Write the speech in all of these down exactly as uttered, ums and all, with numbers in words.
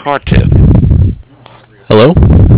Cartiff. Hello?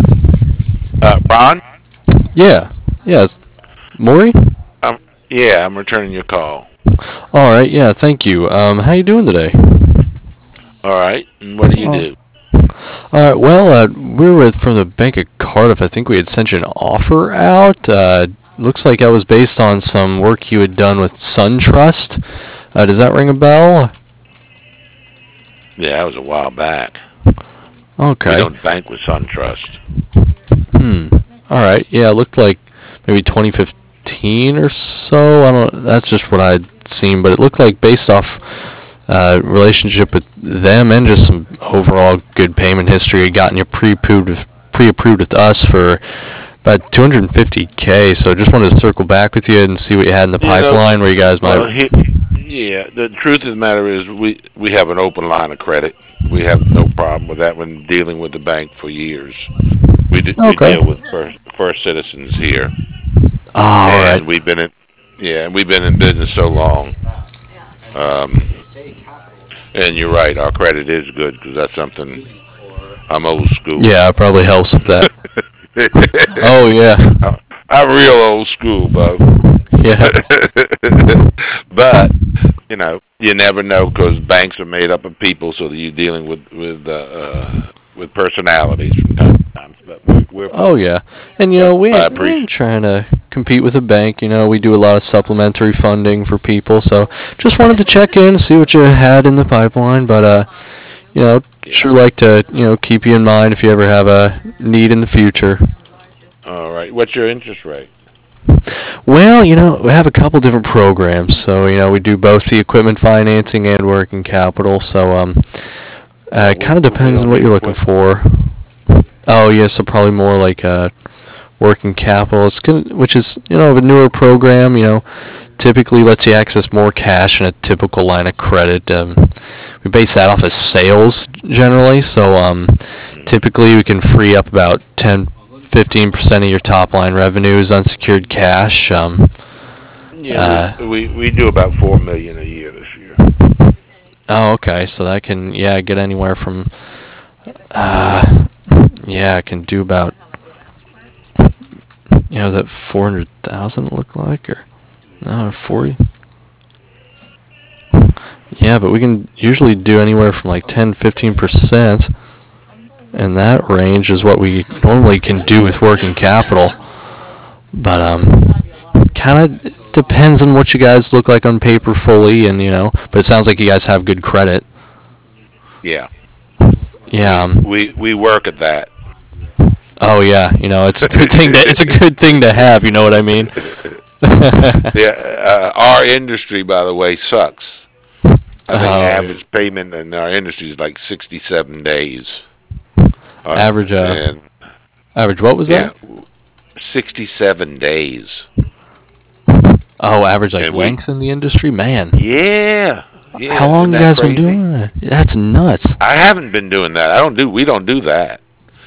Uh, Ron? Yeah. Yeah. Maury? Um, yeah, I'm returning your call. All right. Yeah. Thank you. Um, how you doing today? All right, and what do you Oh. do? All right. Well, uh, we're with from the Bank of Cardiff. I think we had sent you an offer out. Uh, looks like that was based on some work you had done with SunTrust. Uh, does that ring a bell? Yeah, that was a while back. We Okay. don't bank with SunTrust. Hmm. All right. Yeah. It looked like maybe twenty fifteen or so. I don't. That's just what I'd seen, but it looked like based off uh, relationship with them and just some overall good payment history, had gotten you pre-approved with, pre-approved with us for about two hundred fifty k. So just wanted to circle back with you and see what you had in the You know, pipeline where you guys well, might. he, yeah, the truth of the matter is we, we have an open line of credit. We have no problem with that when dealing with the bank for years. We, d- we Okay. deal with first, first citizens here, All right. and we've been in, yeah, and we've been in business so long. Um, and you're right, our credit is good because that's something I'm old school. Yeah, it probably helps with that. Oh yeah. I'm real old school, Bo. Yeah. But you know, you never know because banks are made up of people, so that you're dealing with with uh, uh, with personalities from time to time. But we're, we're Oh fine. yeah. And you know But we I ain't, we appreciate. ain't trying to compete with a bank. You know we do a lot of supplementary funding for people. So just wanted to check in, see what you had in the pipeline. But uh, you know, Yeah. sure like to you know keep you in mind if you ever have a need in the future. All right. What's your interest rate? Well, you know, we have a couple different programs. So, you know, we do both the equipment financing and working capital. So, um, uh, Well, it we kind of we depends on don't what do you're looking equipment. for. Oh, yeah, so probably more like uh, working capital. It's good, which is, you know, a newer program, you know, typically lets you access more cash than a typical line of credit. Um, we base that off of sales generally. So, um, Mm. typically we can free up about ten fifteen percent of your top line revenue is unsecured cash. Um, Yeah, we uh, we we do about four million a year this year. oh, okay. So that can, yeah, get anywhere from, uh, yeah, it can do about, you know, that four hundred thousand look like, or no, forty. Yeah, but we can usually do anywhere from like ten, fifteen percent, and that range is what we normally can do with working capital. But um, kind of depends on what you guys look like on paper fully, and you know. But it sounds like you guys have good credit. Yeah, Yeah. we Um, we we work at that. oh yeah. You know, it's a good thing to it's a good thing to have. You know what I mean? Yeah, uh, our industry, by the way, sucks. I think Oh yeah. average payment in our industry is like sixty-seven days. Uh, Average. Uh, and average. What was yeah, that? sixty-seven days. Oh, average like And we, length in the industry. Man, yeah, how yeah, isn't long you that guys been crazy? doing that? That's nuts. I haven't been doing that. I don't do, we don't do that.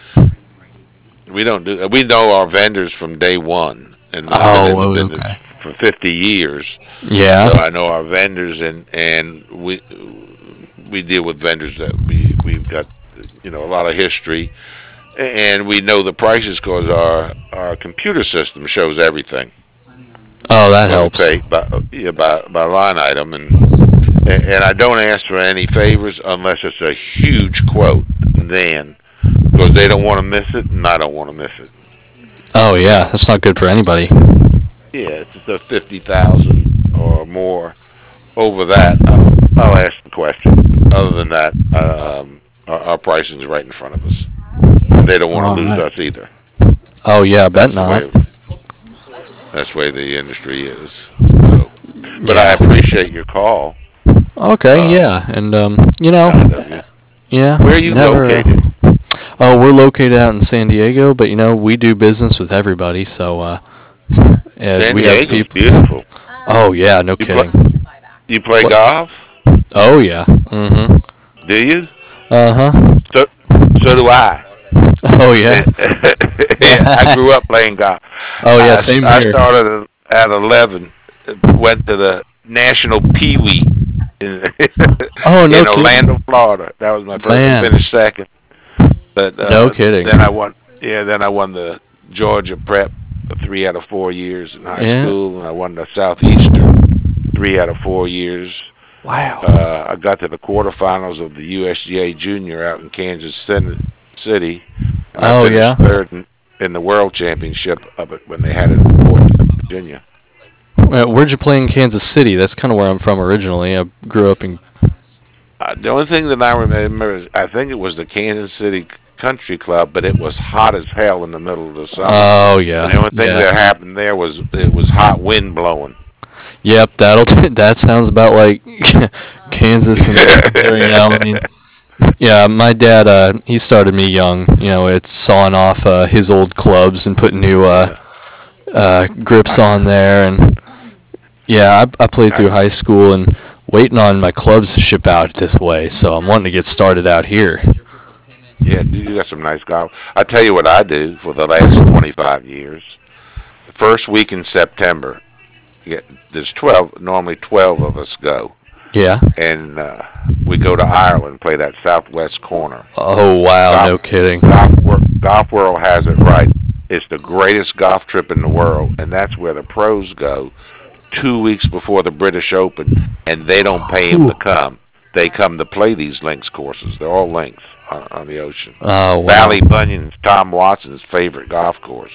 We don't do, we know our vendors from day one. And I've been Oh, in the oh, business okay. for fifty years. Yeah. So I know our vendors and, and we, we deal with vendors that we, we've got, you know, a lot of history and we know the prices because our our computer system shows everything. Oh, that What we helps. pay by yeah, by by line item, and and I don't ask for any favors unless it's a huge quote. Then because they don't want to miss it, and I don't want to miss it. Oh You yeah, know, that's not good for anybody. yeah, if it's a fifty thousand or more over that, I'll, I'll ask the question. Other than that, um, our, our pricing is right in front of us, and they don't want to All lose right. us either. Oh yeah, I bet That's the not. way That's the way the industry is. So, but I Yeah. appreciate your call. Okay, Um, yeah, and um, you know, kind of you. yeah, Where are you never. located? Oh, we're located out in San Diego, but you know, we do business with everybody, so uh, yeah, San we have Diego's people. beautiful. Oh yeah, no You play kidding. you play What? golf? Oh yeah. Mhm. Do you? Uh huh. So so do I. Oh yeah. Yeah, I grew up playing golf. Oh yeah, I, same I here. started at eleven. Went to the National Pee Wee in, Oh no in kidding. Orlando, Florida. That was my first. And Man. finished second. But No uh, kidding. then I won. Yeah, then I won the Georgia Prep three out of four years in high Yeah. school, and I won the Southeastern three out of four years. Wow. Uh, I got to the quarterfinals of the U S G A Junior out in Kansas City, and I Oh finished yeah. third in, in the World Championship of it when they had it in Fort Virginia. Uh, where'd you play in Kansas City? That's kind of where I'm from originally. I grew up in. Uh, the only thing that I remember is I think it was the Kansas City Country Club, but it was hot as hell in the middle of the summer. Oh And yeah. the only thing Yeah. that happened there was it was hot wind blowing. Yep. That'll. That sounds about like Kansas and here. You know. I mean. Yeah. My dad. Uh. He started me young. You know. It's sawing off uh, his old clubs and putting new uh, Yeah. uh, grips on there and. Yeah, I, I played through high school and waiting on my clubs to ship out this way, so I'm wanting to get started out here. Yeah, you got some nice golf. I tell you what I do for the last twenty-five years. The first week in September, yeah, there's twelve, normally twelve of us go, Yeah. and uh, we go to Ireland, play that southwest corner. Oh wow, Golf, no kidding. golf, Wor- golf World has it right. It's the greatest golf trip in the world, and that's where the pros go two weeks before the British Open, and they don't pay them to come. They come to play these links courses. They're all links on, on the ocean. Oh wow. Valley Bunion's Tom Watson's favorite golf course.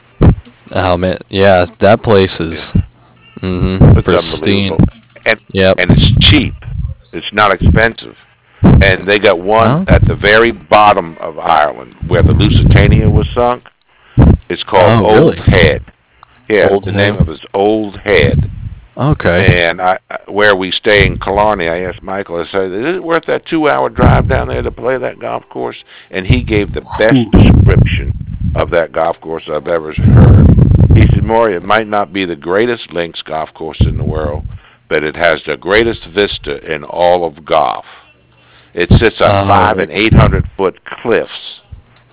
Oh man, yeah, that place is mm-hmm, It's pristine. unbelievable, and Yep. and it's cheap. It's not expensive. And they got one Oh. at the very bottom of Ireland where the Lusitania was sunk. It's called Oh, Old really? Head. Yeah, Old the name Head. of it is Old Head. Okay. And I, where we stay in Killarney, I asked Michael, I said, is it worth that two-hour drive down there to play that golf course? And he gave the best description of that golf course I've ever heard. He said, Maury, it might not be the greatest links golf course in the world, but it has the greatest vista in all of golf. It sits on Oh, five and eight hundred foot cliffs,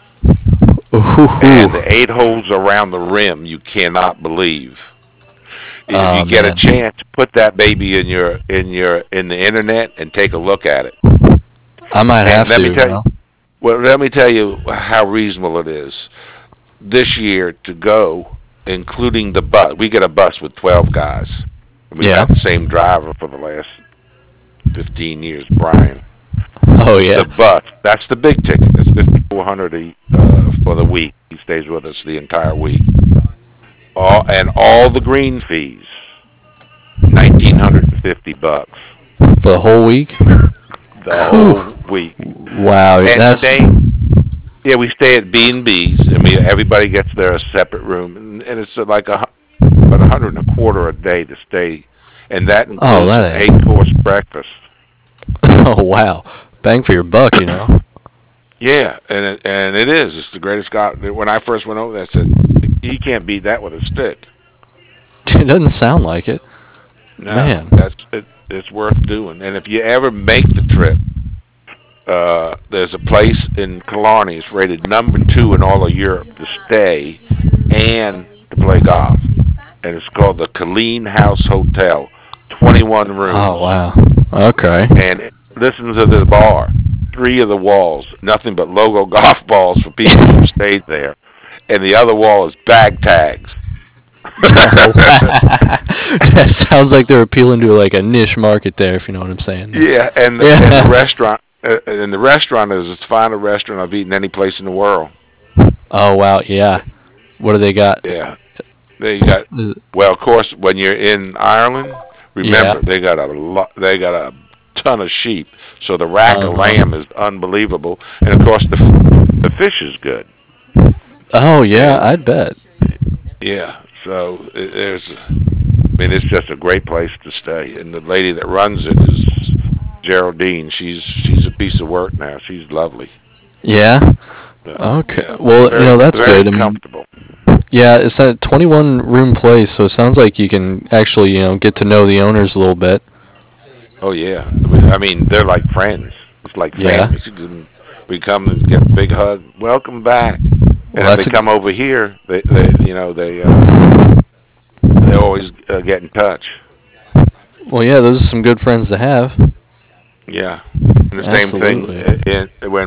and Ooh. the eight holes around the rim you cannot believe. If Oh you get a man. chance, put that baby in your in your in the internet and take a look at it. I might And have let to. me You tell you, know? well, let me tell you how reasonable it is this year to go, including the bus. We get a bus with twelve guys. We've Yeah. got the same driver for the last fifteen years, Brian. Oh The yeah. bus, that's the big ticket. That's fifty-four hundred uh, for the week. He stays with us the entire week. All and all the green fees, nineteen hundred and fifty bucks For the whole week. the Whew. whole week. Wow. And That's. stay, yeah, we stay at B and B's, and we everybody gets their separate room, and, and it's like a hu- about a hundred and a quarter a day to stay, and that Oh, includes that an ain't. eight course breakfast. Oh wow. Bang for your buck, you know. Yeah, and it, and it is. It's the greatest golf. When I first went over there, I said he can't beat that with a stick. It doesn't sound like it. No, Man. that's it, it's worth doing. And if you ever make the trip, uh, there's a place in Killarney. It's rated number two in all of Europe to stay and to play golf, and it's called the Colleen House Hotel. twenty-one Oh rooms, wow. Okay. and it- listen to the bar. Three of the walls, nothing but logo golf balls for people who stayed there, and the other wall is bag tags. Oh, that sounds like they're appealing to like a niche market there, if you know what I'm saying. Yeah, and the, Yeah. and the restaurant, uh, and the restaurant is as fine a restaurant I've eaten any place in the world. Oh wow, yeah. What do they got? Yeah, they got. Is it- Well, of course, when you're in Ireland, remember Yeah. they got a lot. They got a ton of sheep, so the rack of Uh-huh. lamb is unbelievable, and of course the f- the fish is good. Oh yeah, I'd bet. Yeah, so it, there's. I mean, it's just a great place to stay, and the lady that runs it is Geraldine. She's she's a piece of work now. She's lovely. Yeah. Uh, Okay. yeah, Well, very, you know that's very good. I mean, comfortable. yeah, it's a twenty-one room place, so it sounds like you can actually, you know, get to know the owners a little bit. Oh yeah, I mean, I mean, they're like friends. It's like Yeah. family. You can- We come and get a big hug. Welcome back. And Well, if that's they a, come over here, they, they you know, they uh, they always uh, get in touch. well, yeah, those are some good friends to have. Yeah. And the same thing Absolutely. uh, in, when we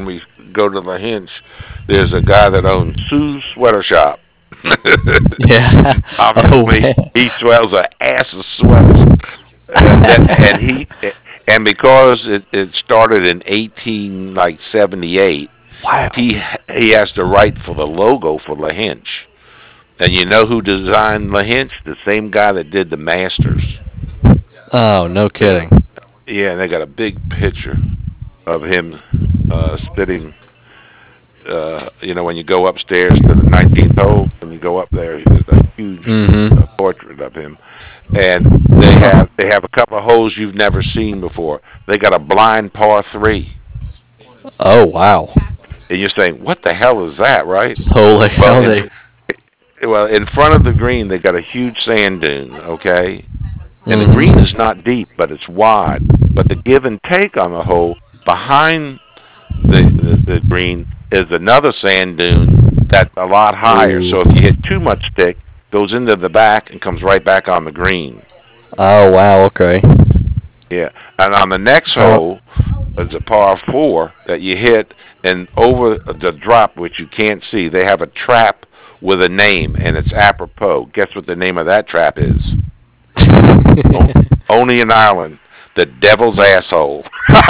go to La Hinch, there's a guy that owns Sue's Sweater Shop. Yeah. Oh Obviously, man. he sells an ass of sweaters, and, that, and he and because it, it started in eighteen like seventy eight, Wow. he he has to write for the logo for La Hinch. And you know who designed La Hinch? The same guy that did the Masters. Oh, no Yeah, kidding. yeah. And they got a big picture of him uh, spitting. Uh, you know, when you go upstairs to the nineteenth hole, when you go up there, there's a huge uh, Mm-hmm. portrait of him. And they have they have a couple of holes you've never seen before. They got a blind par three, Oh wow. and you're saying, "What the hell is that?" Right? So like Well, how in they? well in front of the green, they got a huge sand dune. Okay, and the green Mm-hmm. is not deep, but it's wide. But the give and take on the hole behind the, the, the green is another sand dune that's a lot higher. Ooh. So if you hit too much stick, goes into the back and comes right back on the green. Oh wow. Okay. Yeah, and on the next So. hole is a par four that you hit, and over the drop, which you can't see, they have a trap with a name, and it's apropos. Guess what the name of that trap is? O- Only in Ireland, the Devil's Asshole.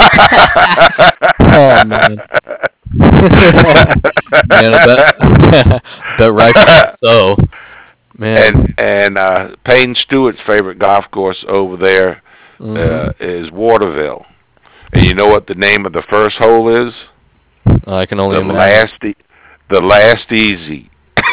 Oh man. Man, I bet. Bet rightfully so. and Man. and uh, Payne Stewart's favorite golf course over there Mm-hmm. uh, is Waterville. And you know what the name of the first hole is? I can only The imagine. last, e- the last easy.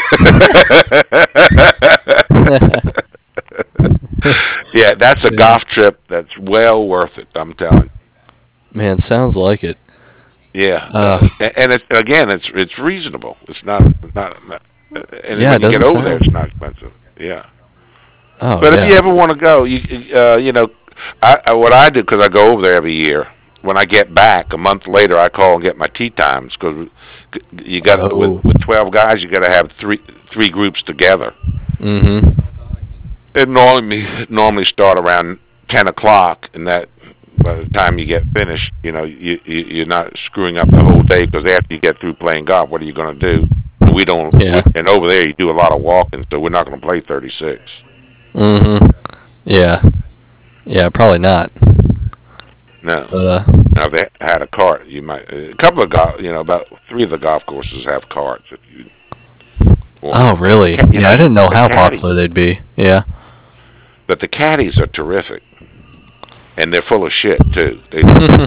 Yeah, that's a Man. golf trip that's well worth it. I'm telling you. Man, sounds like it. Yeah, Uh. uh, and, and it, again, it's it's reasonable. It's not not, not and Yeah, it when you get doesn't over there, it's sound. not expensive. Yeah, Oh but if yeah. you ever want to go, you uh, you know, I, I what I do because I go over there every year. When I get back a month later, I call and get my tea times because you got with Oh. with twelve guys, you got to have three three groups together. Mm-hmm. It normally normally start around ten o'clock, and that by the time you get finished, you know you, you you're not screwing up the whole day because after you get through playing golf, what are you going to do? And we don't. Yeah. We, and over there, you do a lot of walking, so we're not going to play thirty-six. Mm-hmm. Yeah. Yeah. Probably not. No. But uh. Now if they had a cart, you might. A couple of golf, you know, about three of the golf courses have carts if you want Oh them. But the really? ca- you Yeah, I know didn't know the how caddy, popular they'd be. Yeah. but the caddies are terrific, and they're full of shit too. They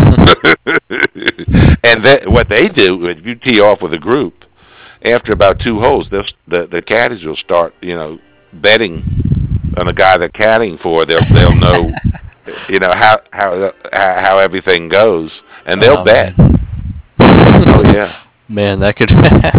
and that, what they do, if you tee off with a group, after about two holes, they'll, the the caddies will start, you know, betting on the guy they're caddying for. They'll they'll know, you know, how how how everything goes, and they'll Oh bet. man. Oh yeah, Man, that could.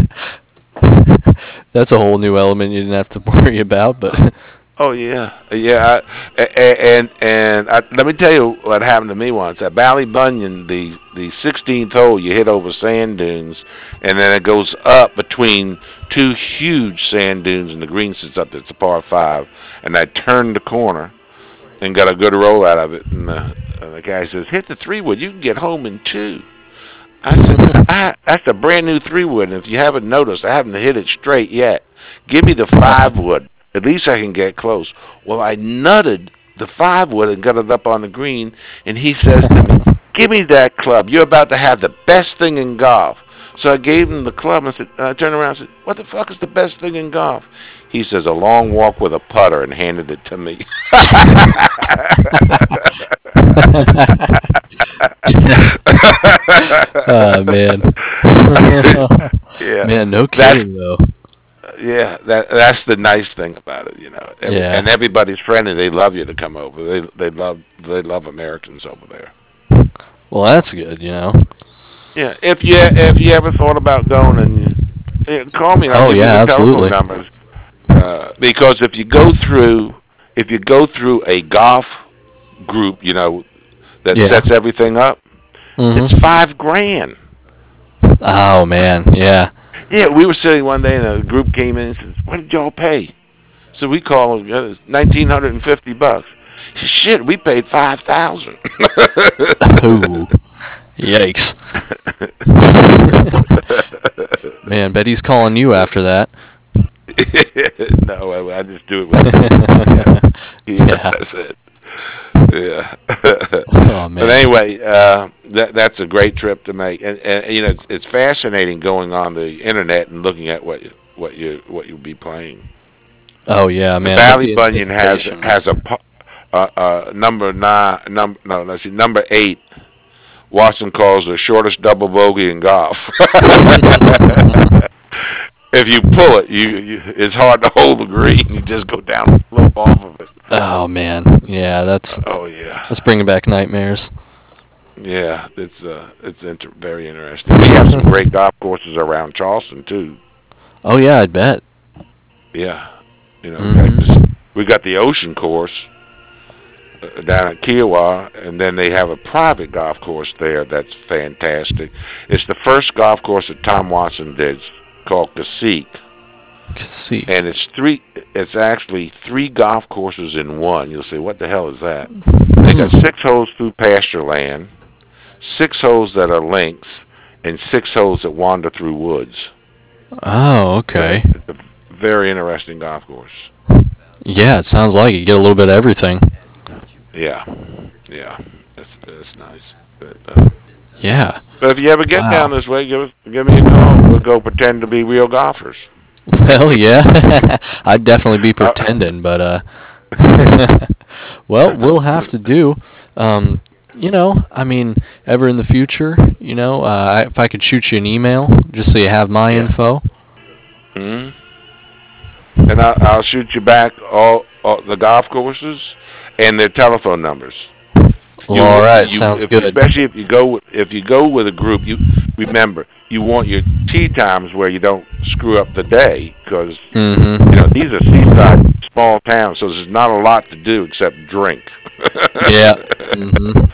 That's a whole new element you didn't have to worry about, but. oh yeah, yeah. I, and and I, let me tell you what happened to me once at Ballybunion. The the sixteenth hole, you hit over sand dunes, and then it goes up between two huge sand dunes, and the green sits up. It's a par five, and I turned the corner and got a good roll out of it. And the, uh, the guy says, "Hit the three wood. You can get home in two." I said, I, "That's a brand new three wood. And if you haven't noticed, I haven't hit it straight yet. Give me the five wood. At least I can get close." Well, I nutted the five wood and got it up on the green. And he says to me, "Give me that club. You're about to have the best thing in golf." So I gave him the club and, said, and I turned around and said, "What the fuck is the best thing in golf?" He says, "A long walk with a putter," and handed it to me. Oh man. Yeah, Man, no that's kidding though. yeah, that that's the nice thing about it, you know. Every, Yeah. and everybody's friendly. They love you to come over. They they love they love Americans over there. Well, that's good, you know. Yeah, if you if you ever thought about going, and you, eh, call me, and I'll Oh give you yeah, the telephone absolutely. numbers. Uh, because if you go through if you go through a golf group, you know, that Yeah. sets everything up, it's Mhm. five grand. Oh man, yeah. Yeah, we were sitting one day, and a group came in and says, "What did y'all pay?" So we called them, nineteen hundred and fifty bucks. Shit, we paid five thousand. Ooh. Yikes. man, bet he's calling you after that. No, I, I just do it with him. Yeah, Yeah. that's it. Yeah. Oh man. But anyway, uh, that that's a great trip to make, and, and you know it's, it's fascinating going on the internet and looking at what you, what you what you'll be playing. Oh yeah, The man. I love Valley the Bunyan has anticipation. has a pu- uh, uh, number nine number no let's see number eight. Watson calls the shortest double bogey in golf. If you pull it, you, you it's hard to hold the green. You just go down and slope off of it. Oh man. Yeah, that's Oh yeah, that's bringing back nightmares. yeah. It's uh, it's inter- very interesting. We have some great golf courses around Charleston too. Oh yeah, I'd bet. Yeah, you know, in fact, Mhm. this- we got the Ocean Course uh, down at Kiowa, and then they have a private golf course there that's fantastic. It's the first golf course that Tom Watson did, it's called Cacique, See. and it's three. It's actually three golf courses in one. You'll say, what the hell is that? They got Hmm. six holes through pasture land, six holes that are links, and six holes that wander through woods. Oh, okay. It's a very interesting golf course. Yeah, it sounds like it. You get a little bit of everything. Yeah, yeah, that's that's nice. But, uh, Yeah. but if you ever get Wow. down this way, give us, give me a call. We'll go pretend to be real golfers. Well, yeah. I'd definitely be Uh, pretending, but uh well, we'll have to do um you know, I mean, ever in the future, you know, uh, if I could shoot you an email just so you have my Yeah. info. hmm And I, I'll shoot you back all, all the golf courses and their telephone numbers. Well, You, all right, you, sounds if, good. especially if you go if you go with a group. You remember you want your tea times where you don't screw up the day because Mhm. you know these are seaside small towns, so there's not a lot to do except drink. Yeah. Mhm.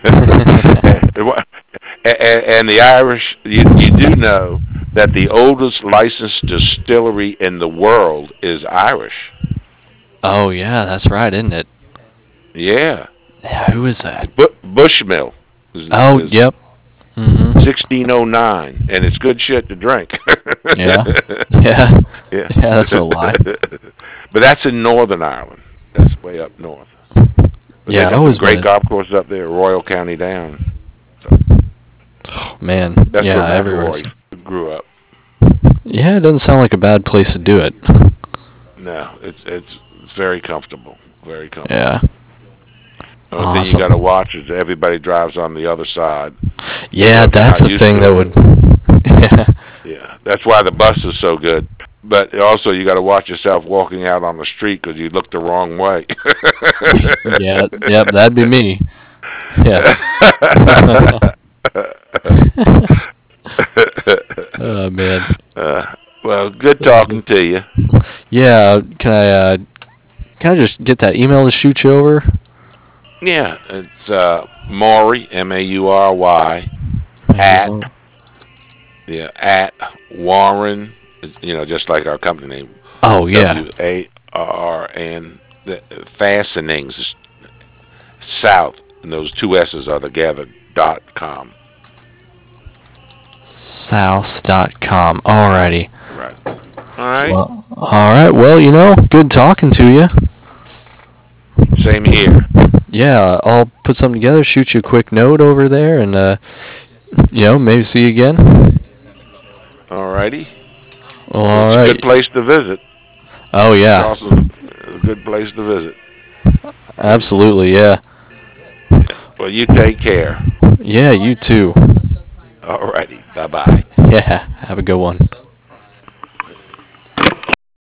and, wha- and, and the Irish, you, you do know that the oldest licensed distillery in the world is Irish. Oh, yeah, that's right, isn't it? Yeah, Yeah, who is that? Bu- Bushmill is, Oh, is yep. Mhm. sixteen oh nine, and it's good shit to drink. Yeah. Yeah. Yeah. Yeah, that's no lie. But that's in Northern Ireland. That's way up north. But Yeah, they I'd got some always great been. golf courses up there, Royal County Down. So Man, that's yeah, where everywhere. McElroy grew up. Yeah, it doesn't sound like a bad place to do it. No, it's it's it's very comfortable, very comfortable. Yeah. The only thing you Awesome. got to watch is everybody drives on the other side. Yeah, So if you're that's not the used thing to that it, would. Yeah. yeah, that's why the bus is so good. But also, you got to watch yourself walking out on the street because you look the wrong way. Yeah. Yep. That'd be me. Yeah. Oh man. uh, well, good talking to you. Yeah. Can I? Uh, can I just get that email to shoot you over? Yeah, it's uh, Maury, M A U R Y, at yeah at Warren. You know, just like our company name, Oh yeah. W A R N. The Fastenings South, and those two S's are together. Dot com. South dot com. Alrighty. Right. All right. Well, all right. Well, you know, good talking to you. Same here. Yeah, I'll put something together, shoot you a quick note over there, and uh, you know, maybe see you again. All righty. Well, all It's a right. good place to visit. Oh yeah, Charleston's a good place to visit. absolutely. Yeah. Well, you take care. Yeah, you too. All righty. Bye bye. Yeah. Have a good one.